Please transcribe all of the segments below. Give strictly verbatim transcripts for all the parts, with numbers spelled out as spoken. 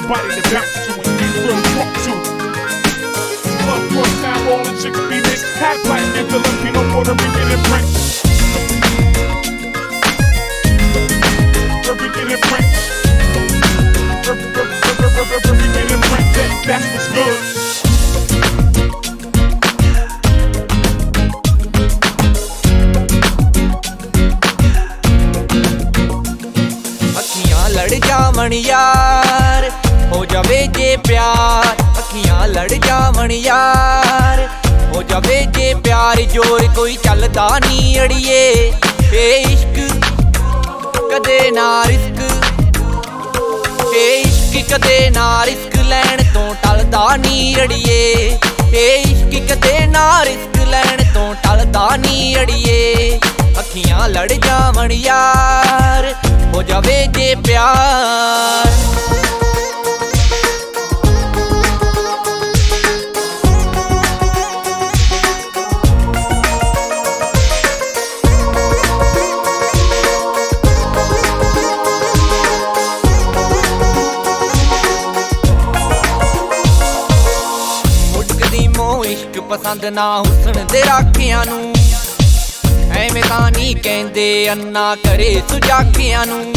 body to bounce to and get real drunk to. Love first time, all the chicks be mixed. Half black and Filipino, Puerto Rican and French. Puerto Rican and French. Puerto Rican and French. That's what's good. लड़ जावन यार हो जावे जे प्यार अखियां लड़ जावन यार हो जावे जे प्यार जोर कोई चलदा नी अड़िए ए इश्क कदे ना रिस्क ए इश्क कदे ना रिस्क लैण तो टलदा नी अड़िए ए इश्क कदे ना रिस्क लैण तो टलदा नी अड़िए अखियां लड़ जावन यार हो जावे जे प्यार मुटकदी मोह इश्क पसंद ना हुस्न दे राखियां नू ਐਵੇਂ ਤਾਂ ਨਹੀਂ ਕਹਿੰਦੇ ਅੰਨਾ ਕਰੇ ਸੁਜਾਖਿਆਂ ਨੂੰ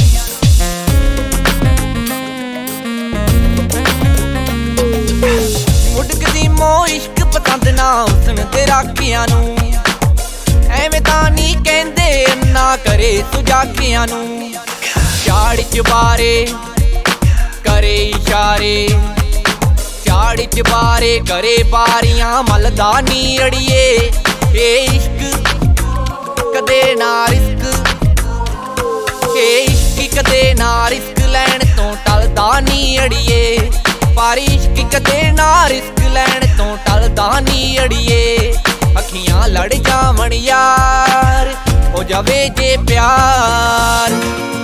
ਮੁਟਕਦੀ ਮੋਹ ਇਸ਼ਕ ਪਸੰਦ ਨਾ ਹੁਸਨ ਤੇ ਰਾਖਿਆਂ ਨੂੰ ਐਵੇਂ ਤਾਂ ਨਹੀਂ ਕਹਿੰਦੇ ਅੰਨਾ ਕਰੇ ਸੁਜਾਖਿਆਂ ਨੂੰ ਝਾੜ ਚ ਬਾਰੇ ਕਰੇ ਇਸ਼ਾਰੇ ਝਾੜ ਚ ਬਾਰੇ ਕਰੇ ਬਾਰੀਆਂ ਮਲਦਾ ਨੀ ਅੜੀਏ ਇਹ ਇਸ਼ਕ कदे ना रिस्क ए इश्क कदे ना रिस्क लैण तो टलदा नी अड़िए पर इश्क कदे ना रिस्क लैण तो टलदा नी अड़िए अखियां लड़ जावन यार हो जावे जे प्यार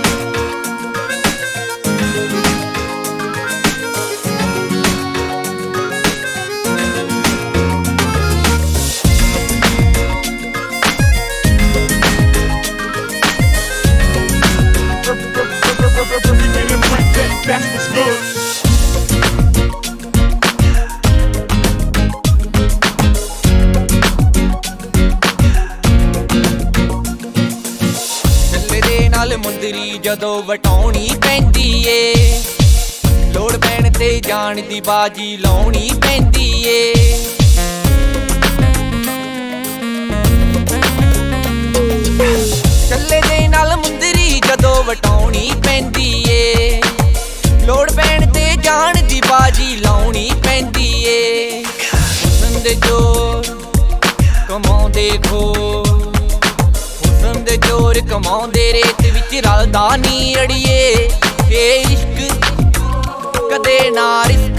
That's what's good. ਚੱਲੇ ਦੇ ਨਾਲ ਮੁੰਦਰੀ ਜਦੋਂ ਵਟਾਉਣੀ ਪੈਂਦੀ ਏ ਲੋੜ ਪੈਣ ਤੇ ਜਾਣ ਦੀ ਬਾਜੀ ਲਾਉਣੀ ਪੈਂਦੀ ਏ ਚੱਲੇ ਦੇ ਨਾਲ ਮੁੰਦਰੀ ਜਦੋਂ ਵਟਾਉਣੀ ਪੈਂਦੀ ਏ ਲੋੜ ਪੈਣ ਤੇ ਜਾਣ ਦੀ ਬਾਜੀ ਲਾਉਣੀ ਪੈਂਦੀ ਏ ਹੁਸਨ ਦੇ ਜ਼ੋਰ ਕਮਾਉਂਦੇ ਖੋ ਹੁਸਨ ਦੇ ਜ਼ੋਰ ਕਮਾਉਂਦੇ ਰੇਤ ਵਿੱਚ ਰਲਦਾ ਨੀ ਅੜੀਏ ਇਹ ਇਸ਼ਕ ਕਦੇ ਨਾ ਰਿਸਕ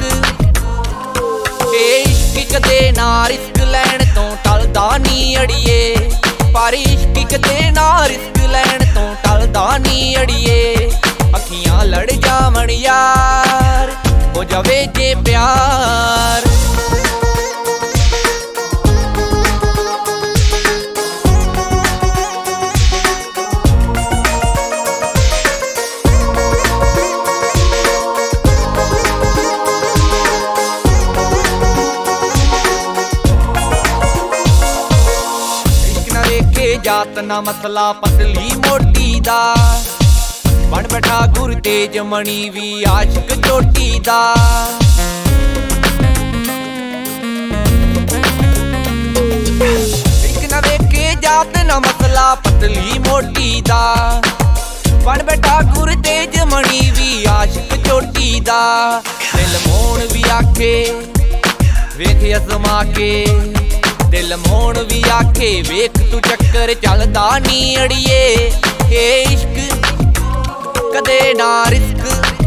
ਇਹ ਇਸ਼ਕ ਕਦੇ ਨਾ ਰਿਸਕ ਲੈਣ ਤੋਂ ਟਲਦਾ ਨੀ ਅੜੀਏ ਪਰ ਇਸ਼ਕ ਕਦੇ ਨਾ ਰਿਸਕ ਲੈਣ ਤੋਂ ਟਲਦਾ ਨੀ ਅੜੀਏ अखियां लड़ जावन यार हो जावे जे प्यार इश्क ना वेखे जात ना मसला पतली मोटी दा बन बैठा गुर तेज मणि भी आशिक चोटी दा इक ना वेखे जात ना मसला पतली मोटी दा बन बैठा गुर तेज मणि भी आशिक चोटी दा दिल मोहन भी आखे वेख अजमा के दिल मोहन भी आखे वेख तू चक्कर चलदा नी अड़िए ए इश्क कदे ना रिस्क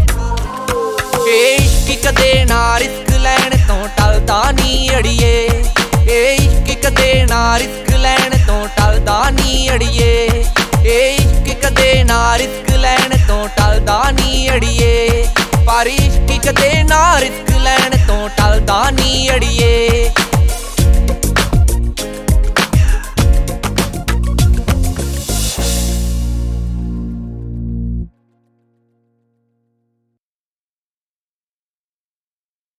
ए इश्क कदे ना रिस्क लैण तो टलदा नी अड़िए ए इश्क कदे ना रिस्क लैण तो टलदा नी अड़िए ए इश्क कदे ना रिस्क लैण तो टलदा नी अड़िए पर इश्क कदे ना रिस्क लैण तो टलदा नी अड़िए